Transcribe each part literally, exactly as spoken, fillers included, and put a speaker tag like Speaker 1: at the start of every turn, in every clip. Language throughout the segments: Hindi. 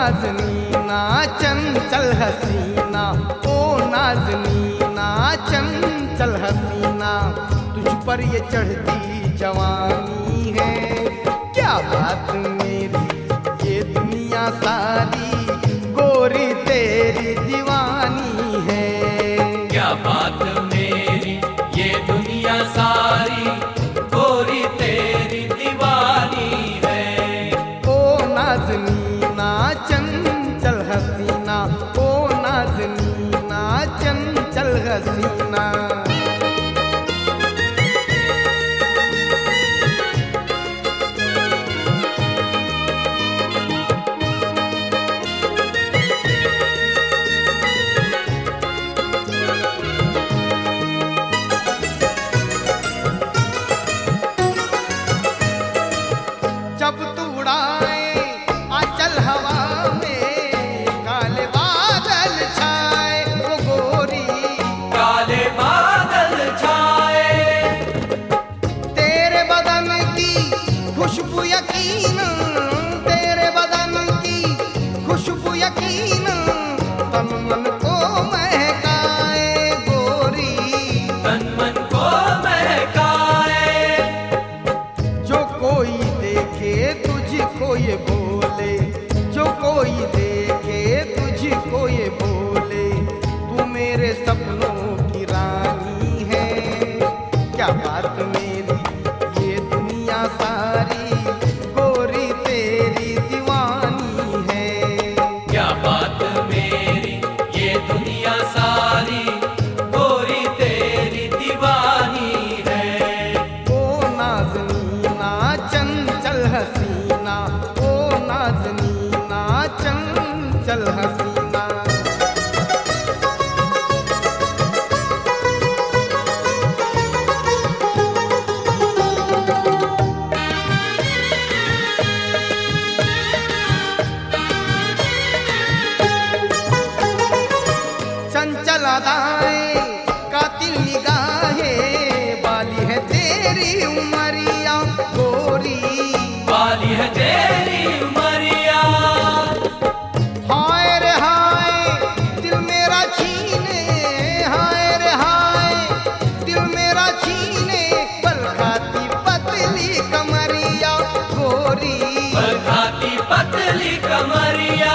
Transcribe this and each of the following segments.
Speaker 1: नाज़नीना चंचल हसीना, ओ नाज़नीना चंचल हसीना, तुझ पर ये चढ़ती जवानी है। क्या बात मेरी ये दुनिया सारी गोरी तेरी दीवानी है।
Speaker 2: क्या बात मेरी ये दुनिया सारी गोरी तेरी दीवानी है।
Speaker 1: ओ नाज़नीना चंचल हसीना, ओ नाज़नीना चंचल हसीना। जब तू उड़ाए आंचल हवा में, काले बादल छाए वो गोरी,
Speaker 2: काले बादल छाए।
Speaker 1: तेरे बदन की खुशबू यकीन, तेरे बदन की खुशबू यकीन, तन मन को महकाए गोरी,
Speaker 2: तन मन को महकाए।
Speaker 1: जो कोई देखे तुझको ये बोले, जो कोई देखे तुझको ये बोले, तू मेरे सपनों की रानी है। क्या बात मेरी ये दुनिया सारी गोरी तेरी दीवानी है।
Speaker 2: क्या बात मेरी ये दुनिया सारी गोरी तेरी दीवानी है।
Speaker 1: ओ नाज़नीना चंचल हसीना, ओ नाज़नीना चंचल हसीना। चंचल अदाएं कातिल निगाहें, बाली है तेरी उमरिया गोरी,
Speaker 2: वाली है तेरी उमरिया।
Speaker 1: हाय रे हाय दिल मेरा छीने, हाय रे हाय दिल मेरा छीने, पल खाती पतली कमरिया गोरी,
Speaker 2: पल खाती पतली कमरिया।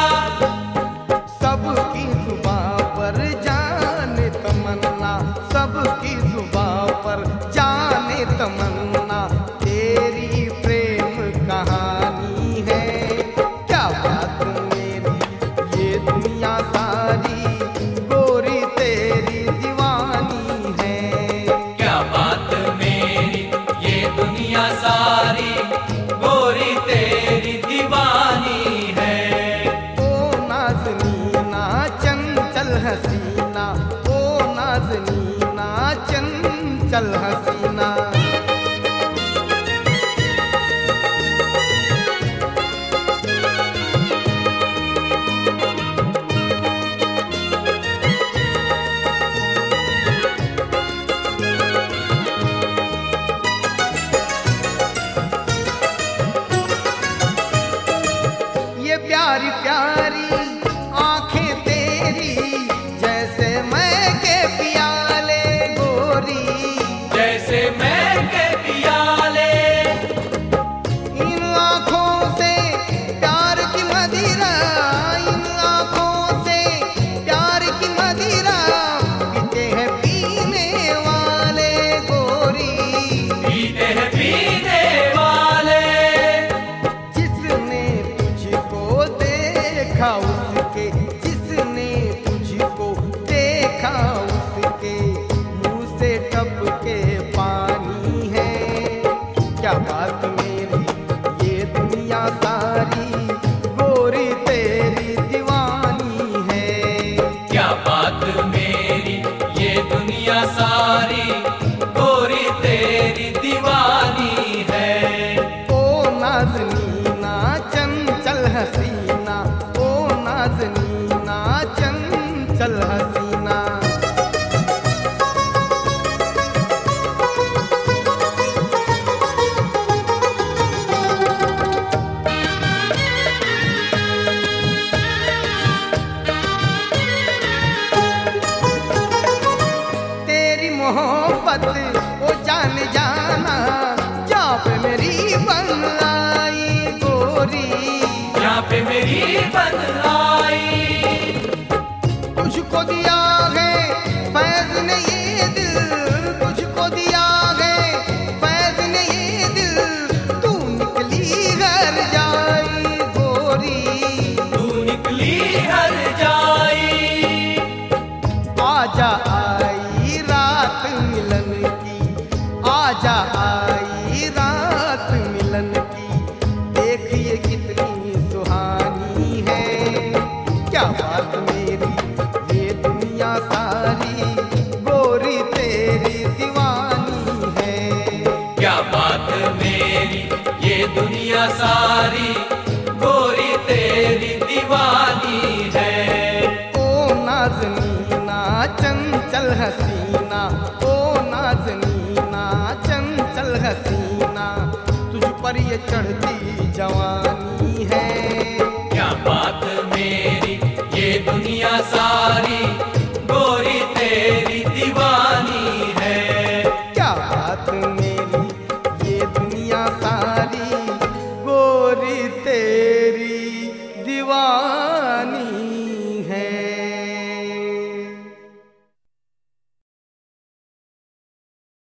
Speaker 1: सबकी जुबां पर जाने तमन्ना, सबकी जुबां पर जाने तमन्ना, तेरी प्रेम कहानी है। क्या बात मेरी ये दुनिया सारी गोरी तेरी दीवानी है।
Speaker 2: क्या बात मेरी ये दुनिया सारी गोरी तेरी दीवानी है।
Speaker 1: ओ नाज़नीना चंचल हसीना, ओ नाज़नीना चंचल हसीना। ये प्यारी प्यारी आंखें तेरी, जैसे मैं के पियाले गोरी,
Speaker 2: जैसे मैं के पियाले।
Speaker 1: इन आंखों से प्यार की मदिरा, इन आंखों से प्यार की मदिरा, पीते हैं पीने वाले गोरी,
Speaker 2: पीते हैं पीने वाले।
Speaker 1: जिसने तुझको देखा उसके, जिसने तुझको देखा उसके मुंह से टपके पानी है। क्या बात मेरी ये दुनिया सारी गोरी तेरी दीवानी है।
Speaker 2: क्या बात मेरी ये दुनिया सारी गोरी तेरी दीवानी है।
Speaker 1: ओ नाज़नीना चंचल हसीना, ओ नाज़नीना चंचल हसीना। मोहब्बत वो जान जाना, जहाँ पे मेरी बन आई गोरी,
Speaker 2: जहाँ पे मेरी बन आई।
Speaker 1: तुझको दिया है फैज ने ये दिल, तुझको दिया है फैज ने ये दिल, तू निकली घर जाई गोरी,
Speaker 2: तू निकली घर जाई।
Speaker 1: आजा आई रात मिलन की, आजा आई रात मिलन की, देखिए कितनी सुहानी है, क्या बात मेरी ये दुनिया सारी गोरी तेरी दीवानी है,
Speaker 2: क्या बात मेरी ये दुनिया सारी गोरी तेरी दीवानी है।
Speaker 1: ओ नाज़नीना चंचल हसीना, ओ नाज़नीना चंचल हसीना, तुझ पर ये चढ़ती जवान